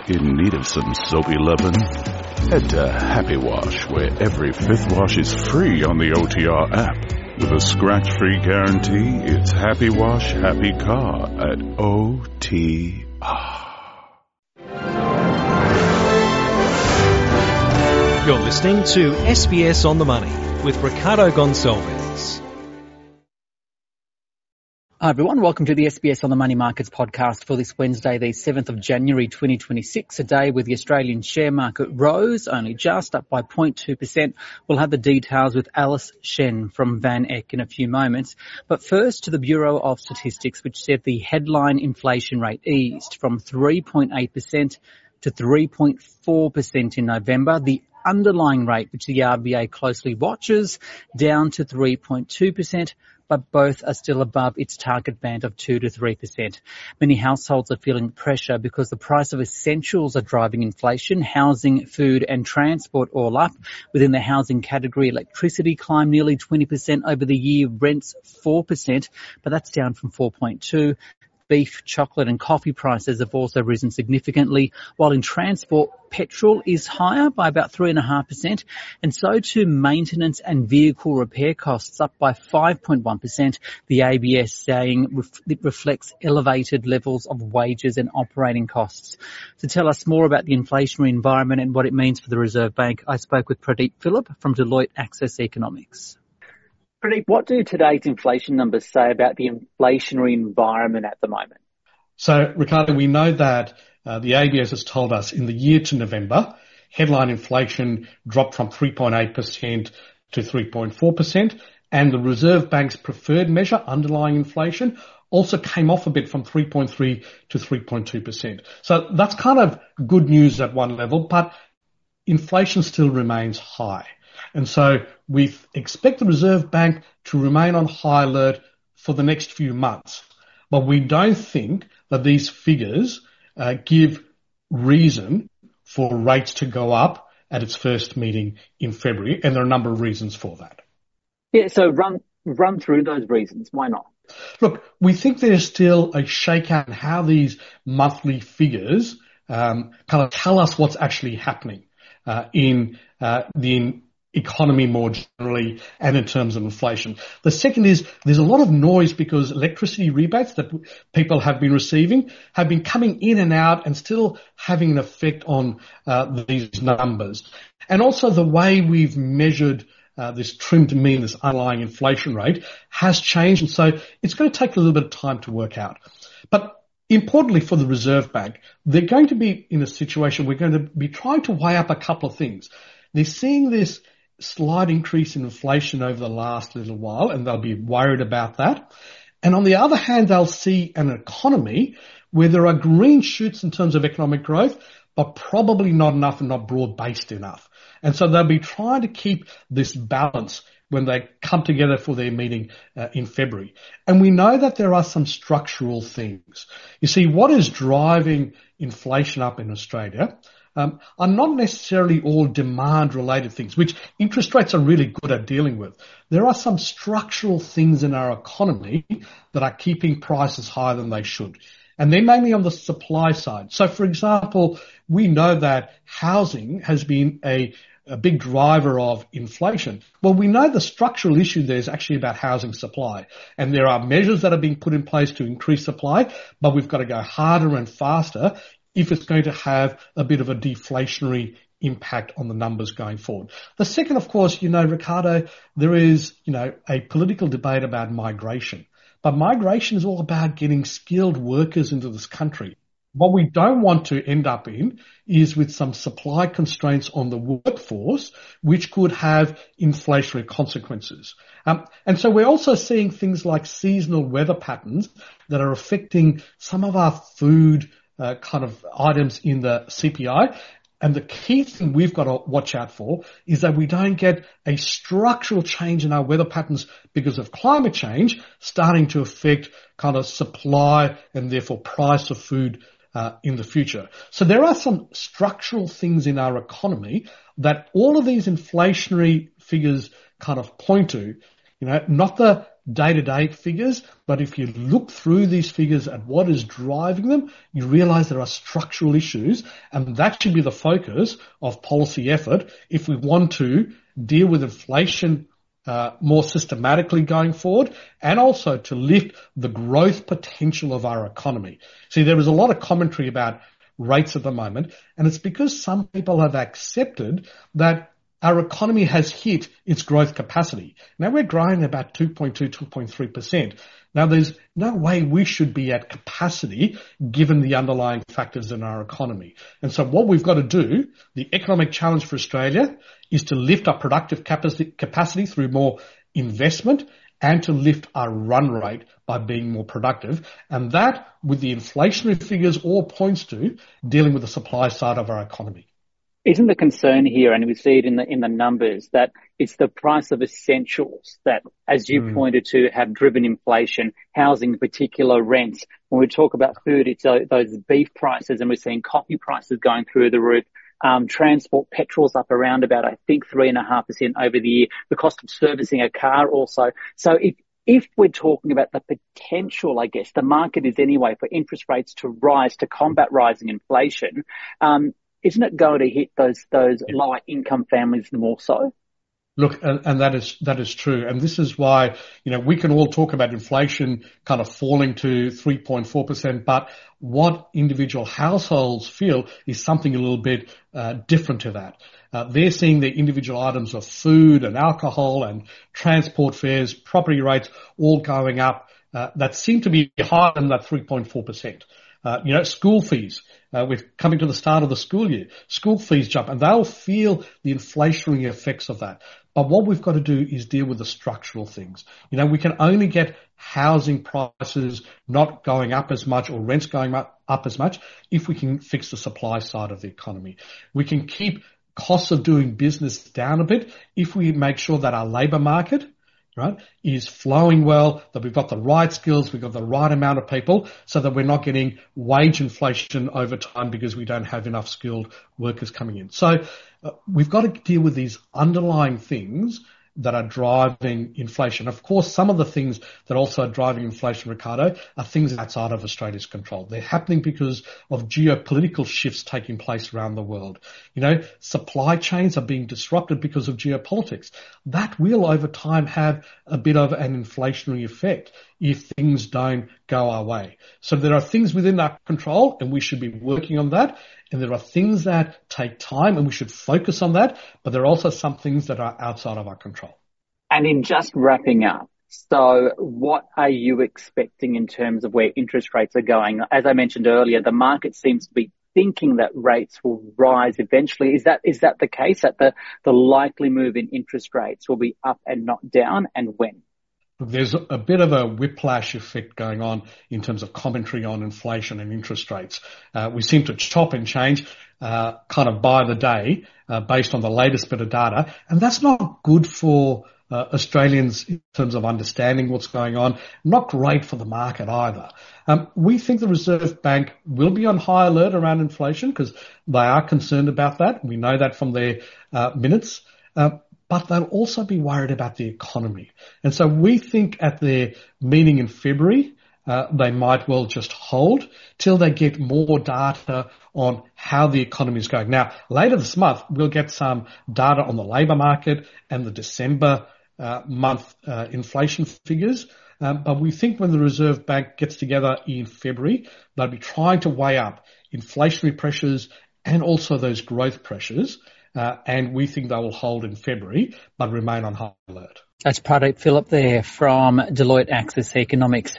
In need of some soapy loving? Head to Happy Wash, where every fifth wash is free on the OTR app. With a scratch-free guarantee, it's Happy Wash, Happy Car at OTR. You're listening to SBS On The Money with Ricardo Gonçalves. Hi everyone, welcome to the SBS On The Money Markets podcast for this Wednesday, the 7th of January 2026, a day where the Australian share market rose, only just up by 0.2%. We'll have the details with Alice Shen from Van Eck in a few moments. But first to the Bureau of Statistics, which said the headline inflation rate eased from 3.8% to 3.4% in November. The underlying rate, which the RBA closely watches, down to 3.2%. But both are still above its target band of 2 to 3%. Many households are feeling pressure because the price of essentials are driving inflation. Housing, food and transport all up. Within the housing category, electricity climbed nearly 20% over the year, rents 4%, but that's down from 4.2%. Beef, chocolate and coffee prices have also risen significantly, while in transport, petrol is higher by about 3.5%, and so too maintenance and vehicle repair costs up by 5.1%, the ABS saying it reflects elevated levels of wages and operating costs. To tell us more about the inflationary environment and what it means for the Reserve Bank, I spoke with Pradeep Philip from Deloitte Access Economics. Pradeep, what do today's inflation numbers say about the inflationary environment at the moment? So, Ricardo, we know that the ABS has told us in the year to November, headline inflation dropped from 3.8% to 3.4%, and the Reserve Bank's preferred measure, underlying inflation, also came off a bit from 3.3 to 3.2%. So that's kind of good news at one level, but inflation still remains high. And so we expect the Reserve Bank to remain on high alert for the next few months. But we don't think that these figures give reason for rates to go up at its first meeting in February. And there are a number of reasons for that. Yeah, so run through those reasons. Why not? Look, we think there's still a shakeout in how these monthly figures kind of tell us what's actually happening in the economy more generally and in terms of inflation. The second is there's a lot of noise because electricity rebates that people have been receiving have been coming in and out and still having an effect on these numbers. And also the way we've measured this trimmed mean, this underlying inflation rate has changed. And so it's going to take a little bit of time to work out. But importantly for the Reserve Bank, they're going to be in a situation we're going to be trying to weigh up a couple of things. They're seeing this slight increase in inflation over the last little while, and they'll be worried about that. And on the other hand, they'll see an economy where there are green shoots in terms of economic growth, but probably not enough and not broad-based enough. And so they'll be trying to keep this balance when they come together for their meeting in February. And we know that there are some structural things. You see, what is driving inflation up in Australia are not necessarily all demand-related things, which interest rates are really good at dealing with. There are some structural things in our economy that are keeping prices higher than they should. And they're mainly on the supply side. So, for example, we know that housing has been a big driver of inflation. Well, we know the structural issue there is actually about housing supply. And there are measures that are being put in place to increase supply, but we've got to go harder and faster if it's going to have a bit of a deflationary impact on the numbers going forward. The second, of course, Ricardo, there is, a political debate about migration. But migration is all about getting skilled workers into this country. What we don't want to end up in is with some supply constraints on the workforce, which could have inflationary consequences. And so we're also seeing things like seasonal weather patterns that are affecting some of our food kind of items in the CPI. And the key thing we've got to watch out for is that we don't get a structural change in our weather patterns because of climate change starting to affect kind of supply and therefore price of food in the future. So there are some structural things in our economy that all of these inflationary figures kind of point to, not the day-to-day figures, but if you look through these figures at what is driving them, you realize there are structural issues, and that should be the focus of policy effort if we want to deal with inflation more systematically going forward, and also to lift the growth potential of our economy. See, there is a lot of commentary about rates at the moment, and it's because some people have accepted that our economy has hit its growth capacity. Now we're growing about 2.2, 2.3%. Now there's no way we should be at capacity given the underlying factors in our economy. And so what we've got to do, the economic challenge for Australia, is to lift our productive capacity through more investment and to lift our run rate by being more productive. And that, with the inflationary figures, all points to dealing with the supply side of our economy. Isn't the concern here, and we see it in the numbers, that it's the price of essentials that, as you pointed to, have driven inflation, housing in particular, rents. When we talk about food, it's those beef prices, and we're seeing coffee prices going through the roof. Transport, petrol's up around about, I think, 3.5% over the year. The cost of servicing a car also. So if we're talking about the potential, I guess, the market is anyway for interest rates to rise to combat rising inflation, isn't it going to hit those lower income families more so? Look, and that is true. And this is why, we can all talk about inflation kind of falling to 3.4%, but what individual households feel is something a little bit different to that. They're seeing their individual items of food and alcohol and transport fares, property rates all going up that seem to be higher than that 3.4%. School fees. We're coming to the start of the school year. School fees jump, and they'll feel the inflationary effects of that. But what we've got to do is deal with the structural things. We can only get housing prices not going up as much or rents going up as much if we can fix the supply side of the economy. We can keep costs of doing business down a bit if we make sure that our labour market, is flowing well, that we've got the right skills, we've got the right amount of people, so that we're not getting wage inflation over time because we don't have enough skilled workers coming in. So we've got to deal with these underlying things that are driving inflation. Of course, some of the things that also are driving inflation, Ricardo, are things outside of Australia's control. They're happening because of geopolitical shifts taking place around the world. Supply chains are being disrupted because of geopolitics. That will, over time, have a bit of an inflationary effect if things don't go our way. So there are things within our control, and we should be working on that. And there are things that take time, and we should focus on that. But there are also some things that are outside of our control. And in just wrapping up, so what are you expecting in terms of where interest rates are going? As I mentioned earlier, the market seems to be thinking that rates will rise eventually. Is that the case, that the likely move in interest rates will be up and not down, and when? There's a bit of a whiplash effect going on in terms of commentary on inflation and interest rates. We seem to chop and change kind of by the day based on the latest bit of data, and that's not good for Australians in terms of understanding what's going on. Not great for the market either. We think the Reserve Bank will be on high alert around inflation because they are concerned about that. We know that from their minutes. But they'll also be worried about the economy. And so we think at their meeting in February, they might well just hold till they get more data on how the economy is going. Now, later this month, we'll get some data on the labour market and the December month inflation figures. But we think when the Reserve Bank gets together in February, they'll be trying to weigh up inflationary pressures and also those growth pressures. And we think they will hold in February, but remain on high alert. That's Pradeep Philip there from Deloitte Access Economics.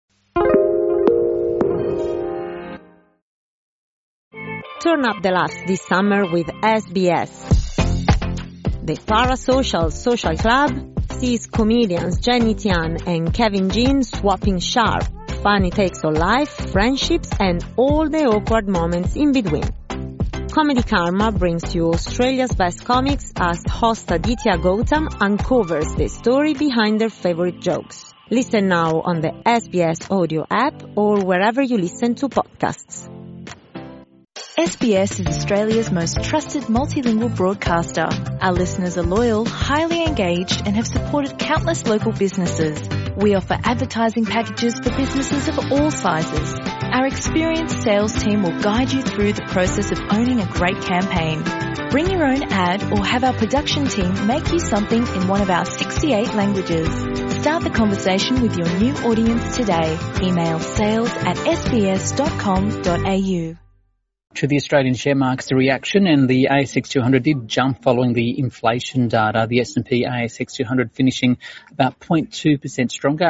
Turn up the laughs this summer with SBS. The Parasocial Social Club sees comedians Jenny Tian and Kevin Jean swapping sharp, funny takes on life, friendships, and all the awkward moments in between. Comedy Karma brings you Australia's best comics as host Aditya Gautam uncovers the story behind their favorite jokes. Listen now on the SBS audio app or wherever you listen to podcasts. SBS is Australia's most trusted multilingual broadcaster. Our listeners are loyal, highly engaged, and have supported countless local businesses. We offer advertising packages for businesses of all sizes. Our experienced sales team will guide you through the process of owning a great campaign. Bring your own ad or have our production team make you something in one of our 68 languages. Start the conversation with your new audience today. Email sales@sbs.com.au. To the Australian share markets, the reaction, and the ASX 200 did jump following the inflation data. The S&P ASX 200 finishing about 0.2% stronger,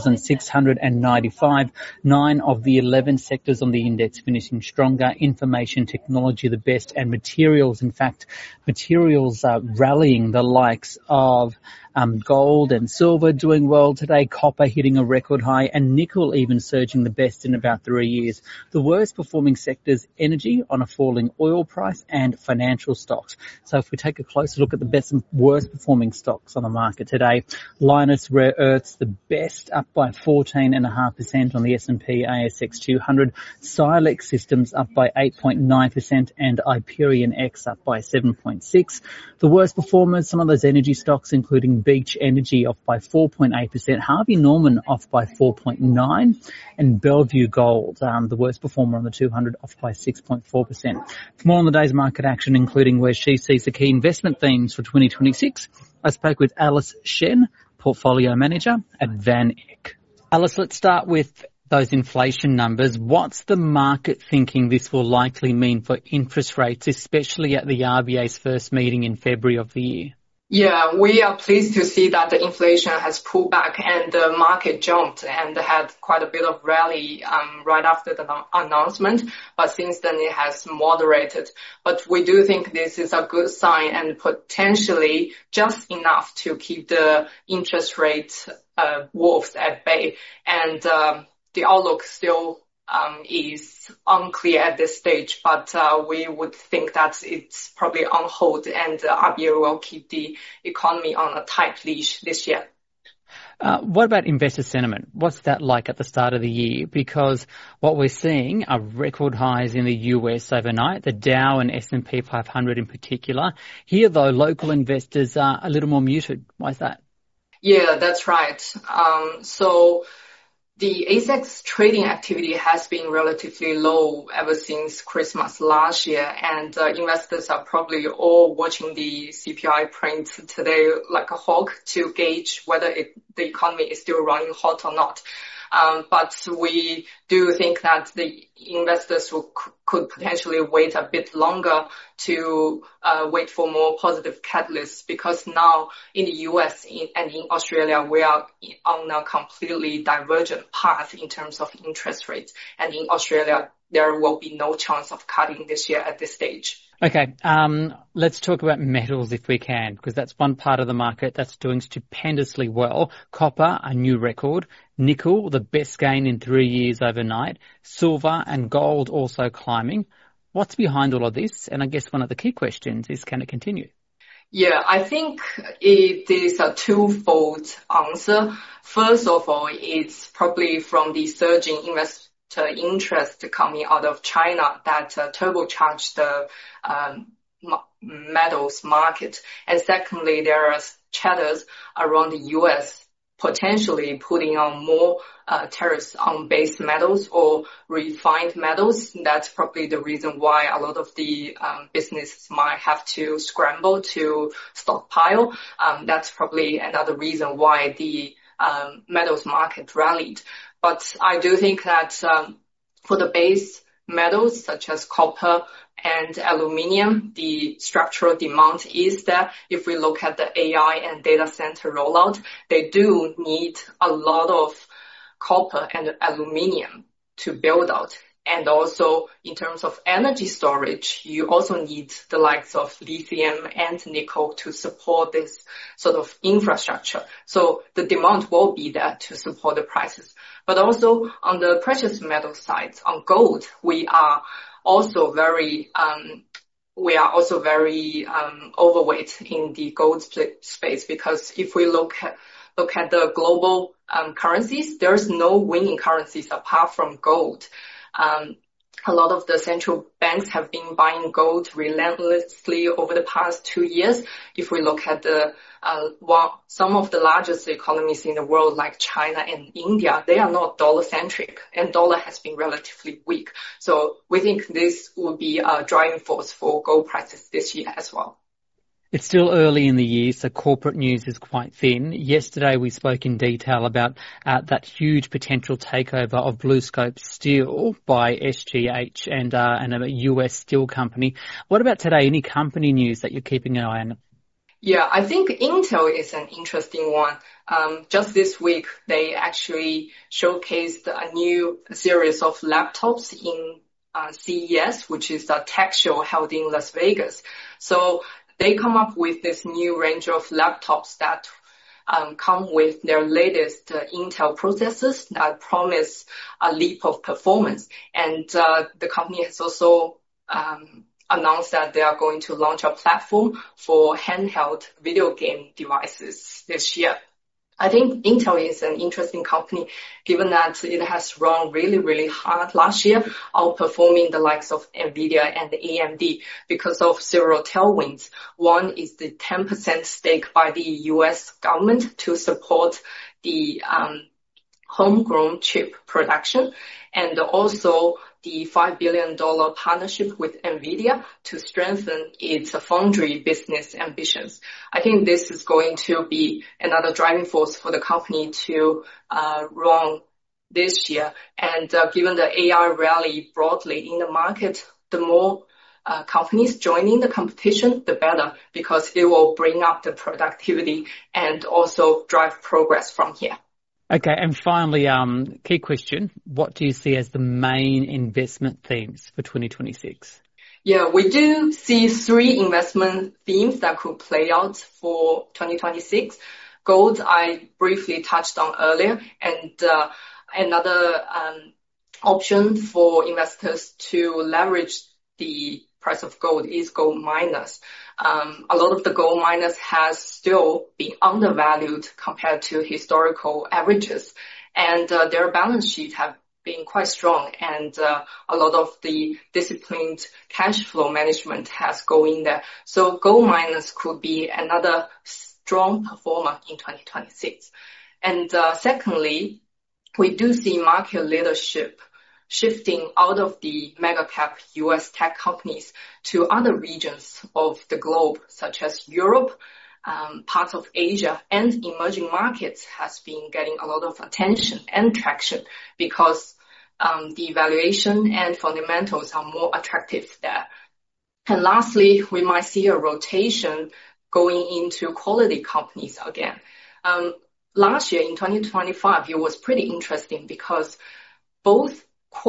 8,695. 9 of the 11 sectors on the index finishing stronger. Information technology the best, and materials. In fact, materials are rallying, the likes of gold and silver doing well today, copper hitting a record high, and nickel even surging the best in about 3 years. The worst performing sectors, energy on a falling oil price, and financial stocks. So if we take a closer look at the best and worst performing stocks on the market today, Lynas Rare Earths the best, up by 14.5% on the S&P ASX 200, Silex Systems up by 8.9%, and Hyperion X up by 7.6%. The worst performers, some of those energy stocks, including Beach Energy off by 4.8%, Harvey Norman off by 4.9%, and Bellevue Gold, the worst performer on the 200, off by 6.4%. For more on the day's market action, including where she sees the key investment themes for 2026, I spoke with Alice Shen, Portfolio Manager at Van Eck. Alice, let's start with those inflation numbers. What's the market thinking this will likely mean for interest rates, especially at the RBA's first meeting in February of the year? Yeah, we are pleased to see that the inflation has pulled back and the market jumped and had quite a bit of rally right after the announcement. But since then it has moderated. But we do think this is a good sign and potentially just enough to keep the interest rate wolves at bay. And the outlook still is unclear at this stage, but we would think that it's probably on hold and RBA will keep the economy on a tight leash this year. What about investor sentiment? What's that like at the start of the year? Because what we're seeing are record highs in the US overnight, the Dow and S&P 500 in particular. Here, though, local investors are a little more muted. Why is that? Yeah, that's right. So the ASX trading activity has been relatively low ever since Christmas last year, and investors are probably all watching the CPI print today like a hawk to gauge whether the economy is still running hot or not. But we do think that the investors could potentially wait a bit longer to wait for more positive catalysts, because now in the US and in Australia, we are on a completely divergent path in terms of interest rates. And in Australia, there will be no chance of cutting this year at this stage. Okay, let's talk about metals if we can, because that's one part of the market that's doing stupendously well. Copper, a new record. Nickel, the best gain in 3 years overnight. Silver and gold also climbing. What's behind all of this? And I guess one of the key questions is, can it continue? Yeah, I think it is a twofold answer. First of all, it's probably from the surging interest coming out of China that turbocharged the metals market. And secondly, there are chatters around the US potentially putting on more tariffs on base metals or refined metals. That's probably the reason why a lot of the businesses might have to scramble to stockpile. That's probably another reason why the metals market rallied. But I do think that for the base metals such as copper and aluminium, the structural demand is there. If we look at the AI and data center rollout, they do need a lot of copper and aluminium to build out. And also in terms of energy storage, you also need the likes of lithium and nickel to support this sort of infrastructure. So the demand will be there to support the prices. But also on the precious metal side, on gold, we are also very overweight in the gold space, because if we look at the global currencies, there's no winning currencies apart from gold. a lot of the central banks have been buying gold relentlessly over the past 2 years. If we look at some of the largest economies in the world, like China and India, they are not dollar-centric, and dollar has been relatively weak. So we think this will be a driving force for gold prices this year as well. It's still early in the year, so corporate news is quite thin. Yesterday we spoke in detail about that huge potential takeover of BlueScope Steel by SGH and a US steel company. What about today? Any company news that you're keeping an eye on? Yeah, I think Intel is an interesting one. Just this week, they actually showcased a new series of laptops in CES, which is a tech show held in Las Vegas. So they come up with this new range of laptops that come with their latest Intel processors that promise a leap of performance. And the company has also announced that they are going to launch a platform for handheld video game devices this year. I think Intel is an interesting company given that it has run really, really hard last year, outperforming the likes of NVIDIA and AMD because of several tailwinds. One is the 10% stake by the US government to support the homegrown chip production, and also the $5 billion partnership with NVIDIA to strengthen its foundry business ambitions. I think this is going to be another driving force for the company to run this year. And given the AI rally broadly in the market, the more companies joining the competition, the better, because it will bring up the productivity and also drive progress from here. Okay, and finally, key question, what do you see as the main investment themes for 2026? Yeah, we do see 3 investment themes that could play out for 2026. Gold, I briefly touched on earlier, and another option for investors to leverage the price of gold is gold miners. A lot of the gold miners has still been undervalued compared to historical averages, and their balance sheet have been quite strong, and a lot of the disciplined cash flow management has go in there. So gold miners could be another strong performer in 2026. And secondly, we do see market leadership shifting out of the mega cap US tech companies to other regions of the globe, such as Europe, parts of Asia, and emerging markets has been getting a lot of attention and traction because the valuation and fundamentals are more attractive there. And lastly, we might see a rotation going into quality companies again. Last year in 2025, it was pretty interesting because both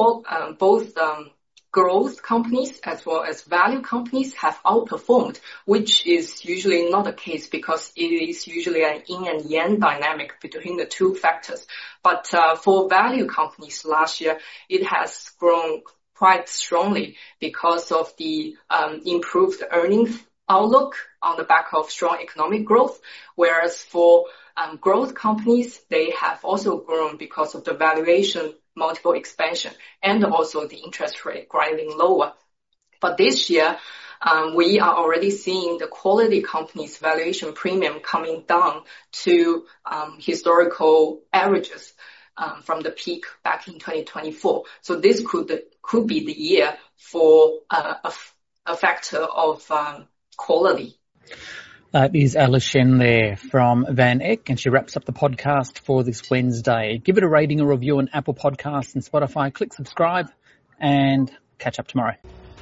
growth companies as well as value companies have outperformed, which is usually not the case because it is usually an yin and yang dynamic between the two factors. But for value companies last year, it has grown quite strongly because of the improved earnings outlook on the back of strong economic growth, whereas for growth companies, they have also grown because of the valuation multiple expansion and also the interest rate grinding lower. But this year, we are already seeing the quality companies' valuation premium coming down to historical averages from the peak back in 2024. So this could be the year for a factor of quality. That is Alice Shen there from Van Eck, and she wraps up the podcast for this Wednesday. Give it a rating or review on Apple Podcasts and Spotify. Click subscribe and catch up tomorrow.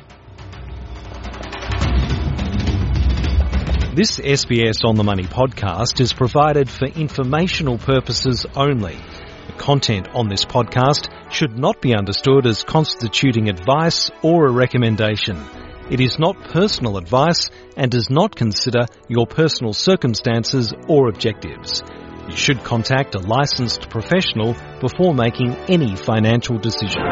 This SBS On The Money podcast is provided for informational purposes only. The content on this podcast should not be understood as constituting advice or a recommendation. It is not personal advice and does not consider your personal circumstances or objectives. You should contact a licensed professional before making any financial decision.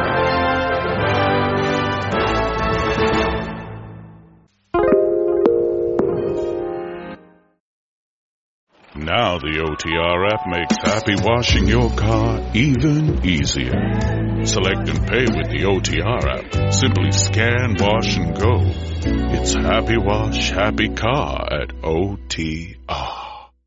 Now Now the OTR app makes happy washing your car even easier. Select and pay with the OTR app. Simply scan, wash, and go. It's Happy Wash, Happy Car at OTR.